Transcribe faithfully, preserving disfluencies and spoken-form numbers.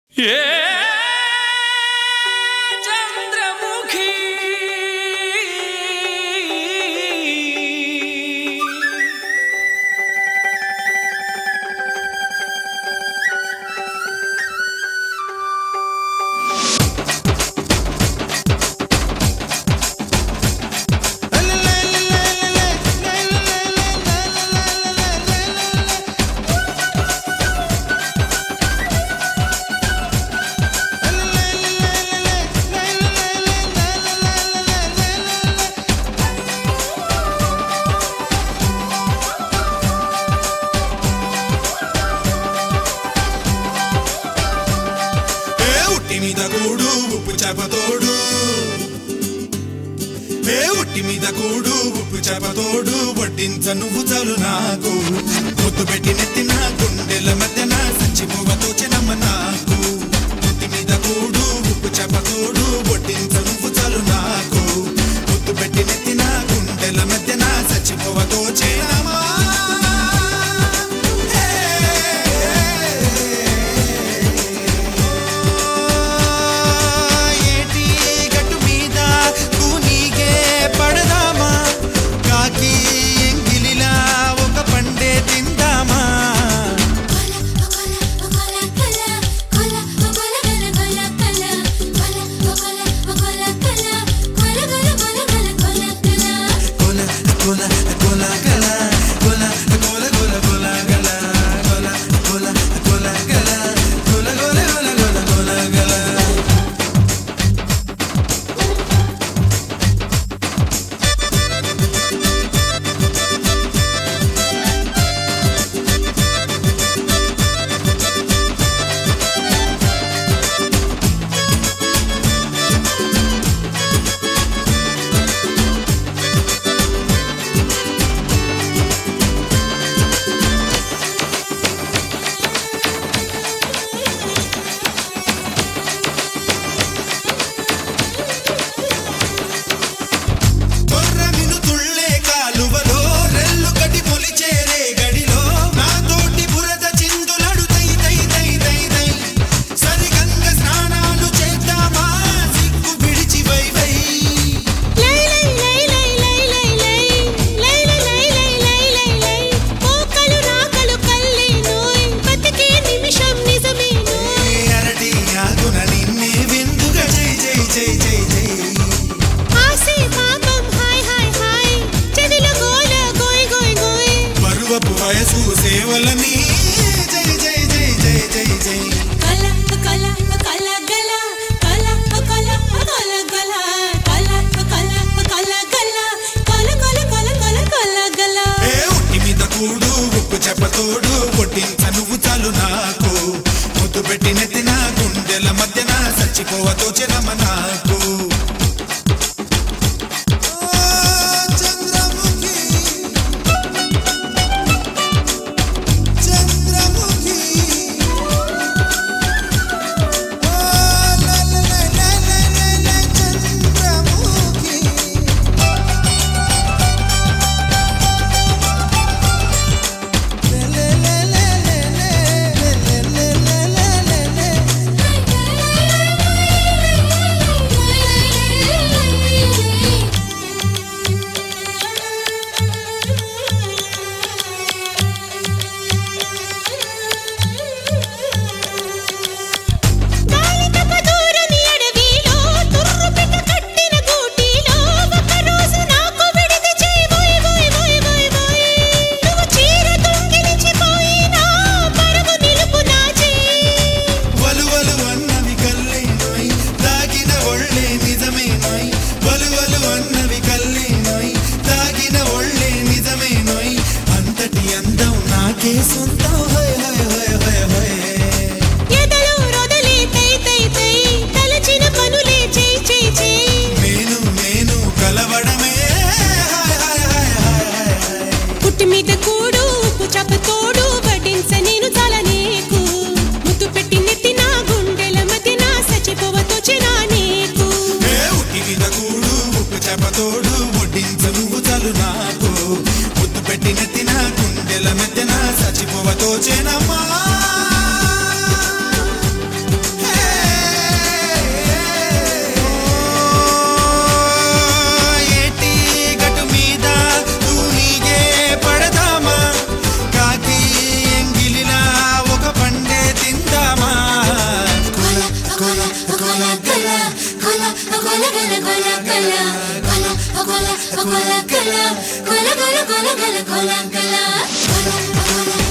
మీద కూడు ఉప్పు చేపతోడు ఏ ఉట్టి మీద కూడు ఉప్పు చేపతోడు వడ్డించ నువ్వు చాలు నాకు ముద్దు పెట్టి నెత్తిన గుండెల మధ్యన సచ్చిపోవతో చెనమ్మ నాకు ఉట్టి మీద కూడు ఉప్పు చేపతోడు వడ్డించ నువ్వు చాలు నాకు ముద్దు పెట్టి నెత్తిన గుండెల మధ్యన సచ్చిపోవతో చెనమ్మ వయసు సేవలని జై జై జై జై జై జై కల కల కల గల కల కల కల గల కల కల కల గల కల కల కల కల కల గల ఏ ఉట్టి మీద కూడు ఉప్పు చేపతోడు వడ్డించ నువ్వు చాలు నాకు ముద్దు పెట్టి నెత్తిన గుండెల మధ్యన సచ్చిపోవతో చెనమ్మ నాకు గల గల గల గల గల గల గల గల గల గల గల గల గల గల గల